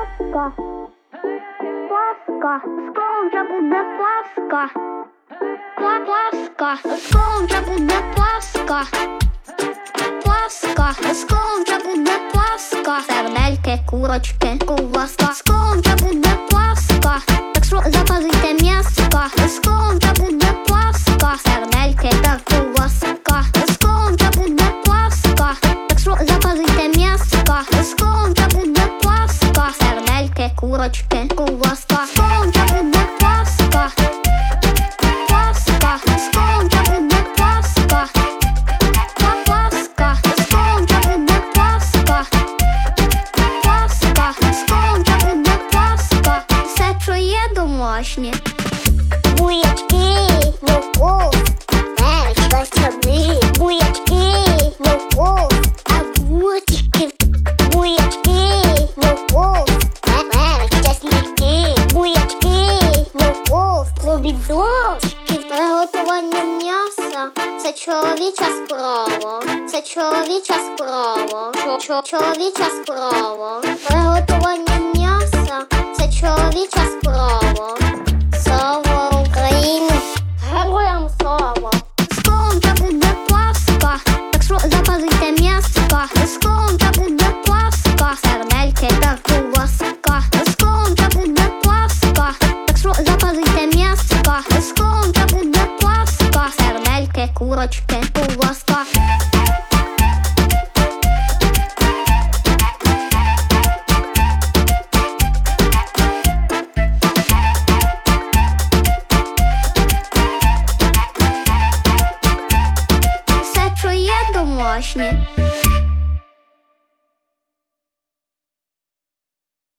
Паска, паска, скоро вже буде паска. Паска, скоро вже буде паска. Паска, скоро вже буде паска. Сердельки, курочки, ковбаска. Скоро вже буде паска. Так що запалите м'яска. Скоро вже буде паска. Сердельки та ковбаска. Скоро вже буде паска. Так що запалите м'яска. Скоро вже буде паска. Сердельки, курочки, ковбаска. Скоро вже буде паска. Паска, скоро вже буде паска. Паска, скоро вже буде паска. Паска, скоро вже буде паска. Все, що є домашнє. Бурячки, морков, перець, часник. Бурячки, морков, огурчики. Бурячки, морков, перець, часники. Бурячки, морков, помідорчики. Приготування м'яса – це чоловіча справа. Це чоловіча справа. Чоловіча справа. Приготування м'яса – це чоловіча справа. Слава Україні! Героям слава! Скоро вже буде паска, так що запалите м'яска. Скоро вже буде паска, сердельки та ковбаска. Скоро вже буде паска, так що запалите м'яска. Скоро вже буде паска, сердельки, курочки.